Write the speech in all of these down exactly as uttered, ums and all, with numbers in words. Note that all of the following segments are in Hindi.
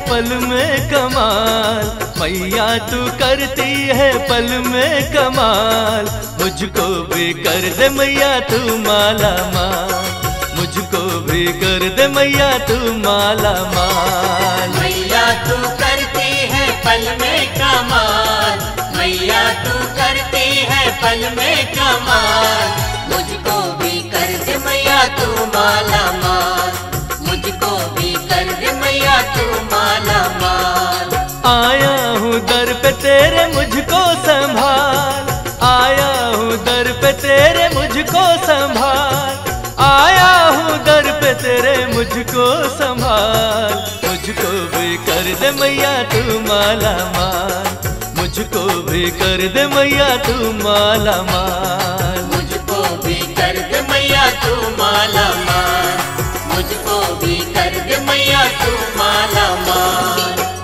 पल में कमाल, मैया तू करती है पल में कमाल। मुझको भी कर दे मैया तू माला माल, मुझको भी कर दे मैया तू माला माल। मैया तू करती है पल में कमाल, मैया तू करती है पल में कमाल। मुझको भी कर दे मैया तू माला माल, मुझको भी कर दे मैया तू माला माल। आया हूँ दर पे तेरे मुझको संभाल, आया हूँ दर पे तेरे मुझको संभाल, आया हूँ दर पे तेरे मुझको संभाल। मुझको भी कर दे मैया तू माला माल, मुझको भी कर दे मैया तू माला माल। मुझको भी कर दे मैया तू माला माल, मुझको भी कर दे मैया तू माला माल।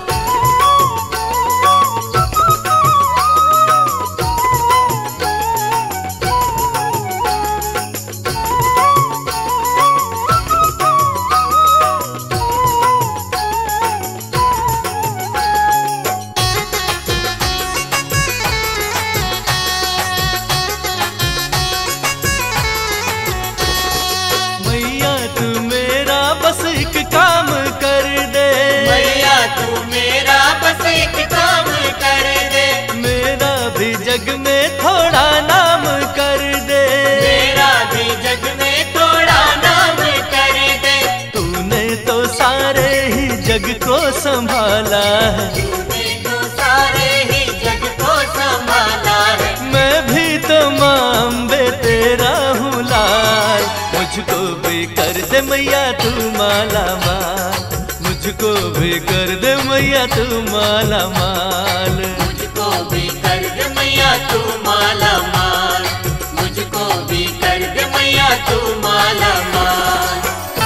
बस एक काम कर दे मैया तू मेरा बस एक काम कर दे, मेरा भी जग में थोड़ा नाम कर दे, मेरा भी जग में थोड़ा नाम कर दे। तूने तो सारे ही जग को संभाला है, तूने तो सारे ही जग को संभाला है। मैं भी तो मां अम्बे तेरा हूँ लाल। मुझको भी कर दे मैया तू माला माल, मुझको भी कर दे मैया तू माला माल। मुझको भी कर दे मैया तू माला माल, मुझको भी कर दे मैया तू माला माल।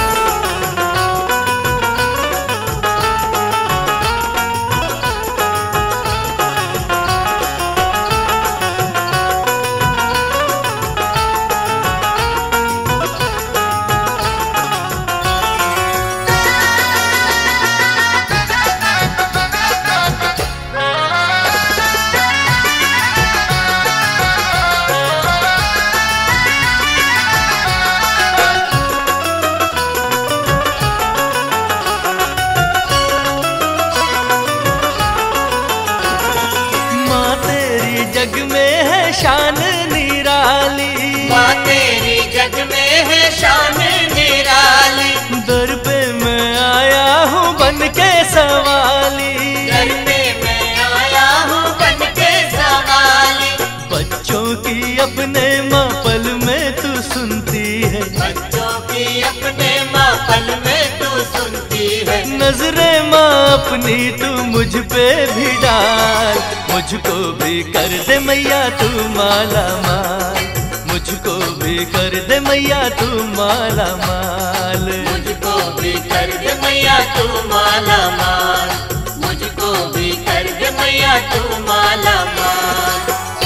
जग में है शान निराली, माँ तेरी जग में है शान निराली। दर पे मैं आया हूँ बन के सवाली, दर पे मैं आया हूँ बन के सवाली। बच्चों की अपने माँ पल में तू सुनती है, बच्चों की अपने माँ पल में तू सुनती है। नजरे माँ अपनी तू मुझ पे भी डाल, मुझको भी कर दे मैया तू माला माल, मुझको भी कर दे मैया तू माला माल। मुझको भी कर दे मैया तू माला माल, मुझको भी कर दे मैया तू माला माल।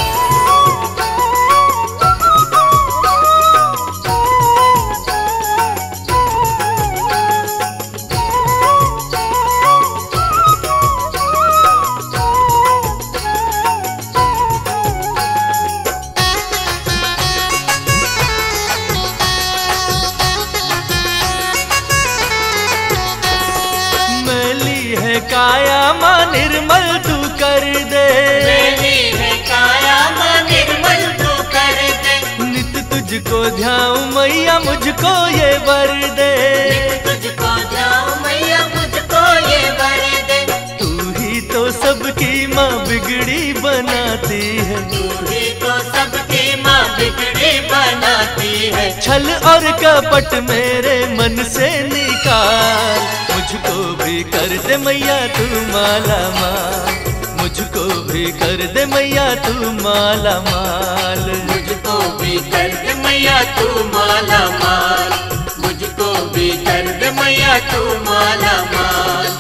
काया माँ निर्मल तू कर दे, मेरी है काया माँ निर्मल तू कर दे। नित तुझको ध्याऊं मैया मुझको ये वर दे, नित तुझको ध्याऊं मैया मुझको ये वर दे। तू ही तो सबकी माँ बिगड़ी बनाती है, तू ही तो सबकी माँ बिगड़ी बनाती है। छल और कपट मेरे मन से निकाल, मुझको भी कर दे मैया तू माला माल, मुझको भी कर दे मैया तू माला माल। मुझको भी कर दे मैया तू माला माल, मुझको भी कर दे मैया तू माला माल।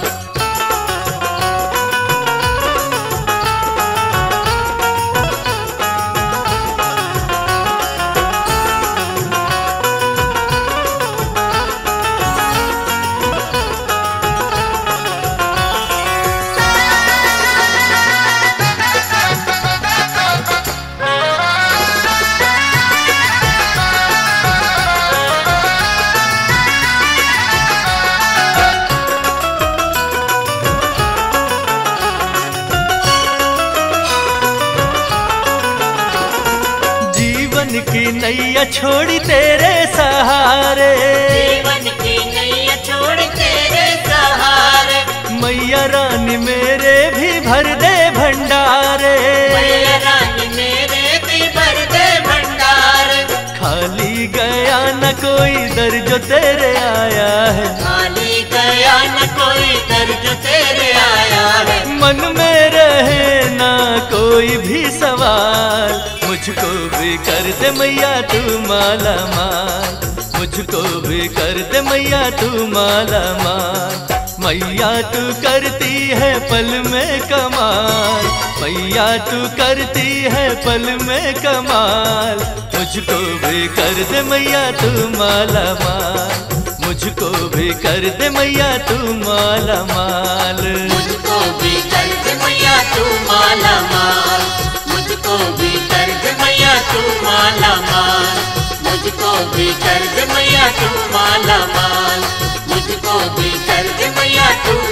नैया छोड़ी तेरे सहारे, जीवन की नैया छोड़ तेरे सहारे, मैया रानी मेरे भी भर दे भंडारे, मैया रानी मेरे भी भर दे भंडार। खाली गया न कोई दर जो तेरे आया है, खाली गया न कोई दर जो तेरे आया है, मन में रहे ना कोई भी सवाल, मुझको भी कर दे मैया तू माला माल, मुझको भी कर दे मैया तू माला माल। मैया तू करती है पल में कमाल, मैया तू करती है पल में कमाल, मुझको भी कर दे मैया तू माला माल, मुझको भी कर दे मैया तू माला माल। मुझको भी कर दे मैया तू माला माल, मुझको भी कर दे मैया तू माला माल, मुझको भी कर दे मैया तू माला माल, मुझको भी कर दे मैया तू